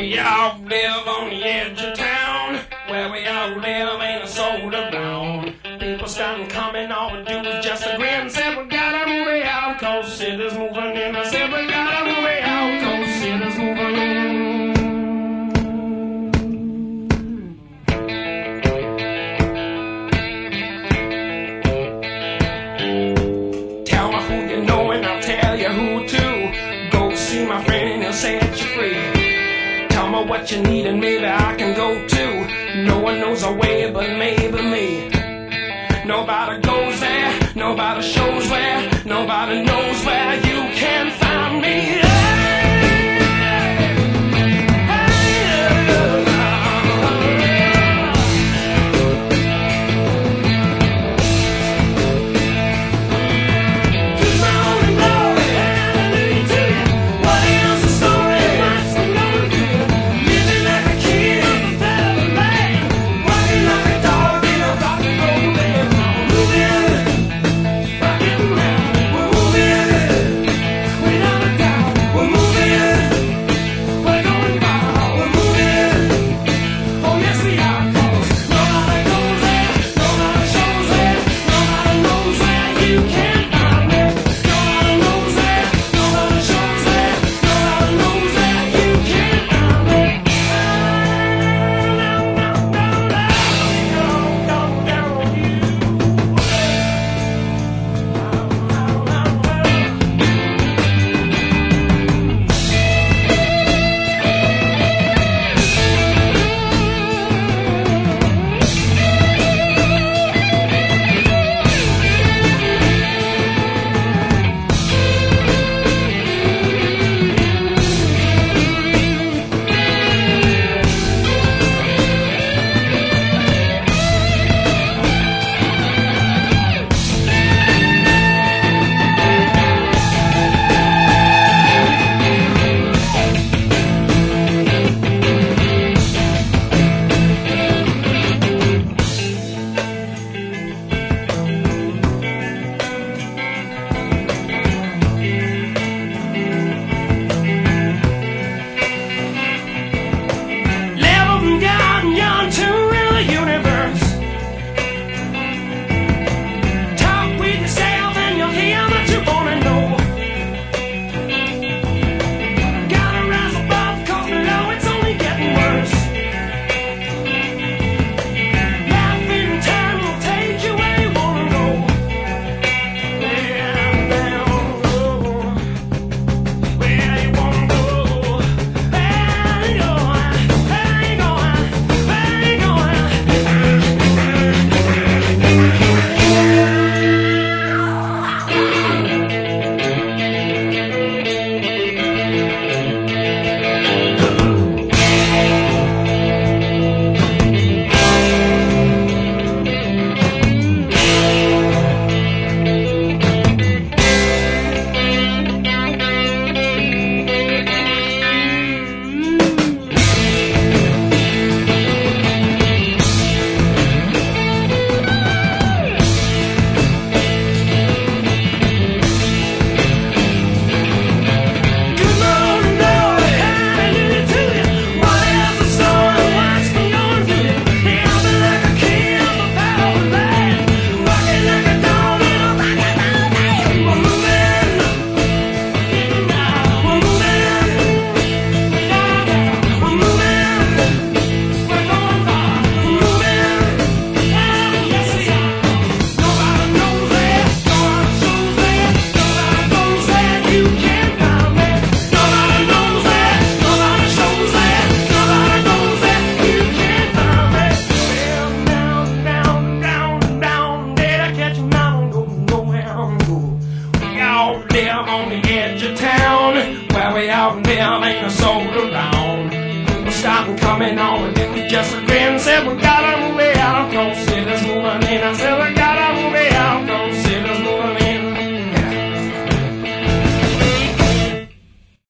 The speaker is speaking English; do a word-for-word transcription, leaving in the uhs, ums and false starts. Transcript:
We all live on the edge of town. Where we all live ain't a soul around. People starting coming, all we do is just a grin. Said we gotta move it out, cause city's moving in. I said we gotta move it out, cause city's moving in. Tell me who you know and I'll tell you who to. Go see my friend and he'll set you free. Tell me what you need and maybe I can go too. No one knows our way but maybe me. Nobody goes there, nobody shows where, nobody knows where you can find me. On the edge of town, where we all live ain't a soul around. People starting coming on and then we just a grin. Said we gotta move it out, cause city's moving in. I said we gotta